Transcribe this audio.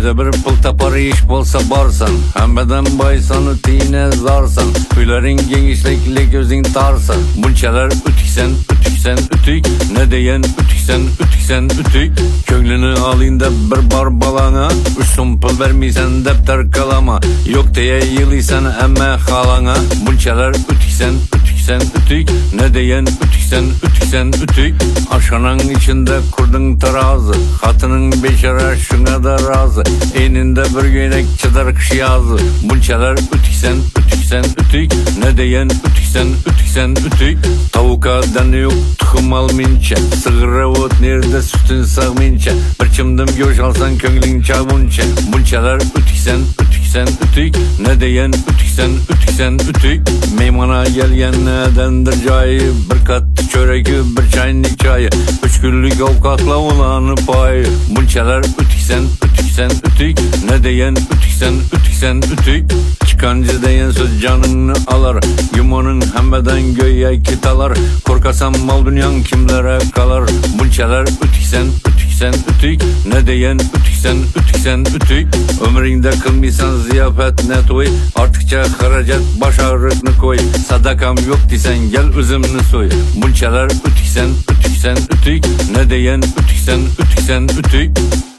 Ayda bir pul tapar iş bolsa barsan, hemmadan baysan öteyine zarsan, Kuyların genişlikli gözün tarsan. Bunçalar ütiksen, ütiksen, ütik, ne deyen ütiksen, ütiksen, ütik. Köglünü alayında bir bar balana, üç son pul vermiysen depter kalama. Yok diye yılıysan emme halana. Bunçalar ütiksen, ütiksen, ütik, ne deyen ütiksen, ütiksen, ütik. Aşanın içinde kurdun tarazı, hatının beşara şuna da razı. Eninde bir günek çıdar kış yazı. Bunçalar ütiksen, ütiksen, ütik, ne deyen ütiksen, ütiksen, ütik. Tavuka deniyor tuxum alminçe, sığırı ot nerede sütün sağminçe. Bir çımdım göç alsan köngling çabunçe. Bunçalar ütiksen, ütiksen, ütik, ne deyen ütiksen, ütiksen, ütik. Meymana gelgen nedendir cayı, bir kat çöreki bir çaynik çayı. 3 günlük avukatla olanı payı. Bunçalar ütiksen, ütiksen, ütik, ne deyen ütiksen, ütiksen, ütik. Çıkancı deyen söz canını alar, yumanın hemmeden göğe kitalar. Korkasan mal dünyan kimlere kalar. Bunçalar ütiksen, ütiksen, ütik, ne deyen ütiksen, ütiksen, ütik. Ömründe kılmıysan ziyafet ne toy, arttıkça haracat baş ağrını koy. Sadakam yok disen gel üzümünü soy. Bunçalar ütiksen, ütiksen, ütik, ne deyen ütiksen, ütiksen, ütik.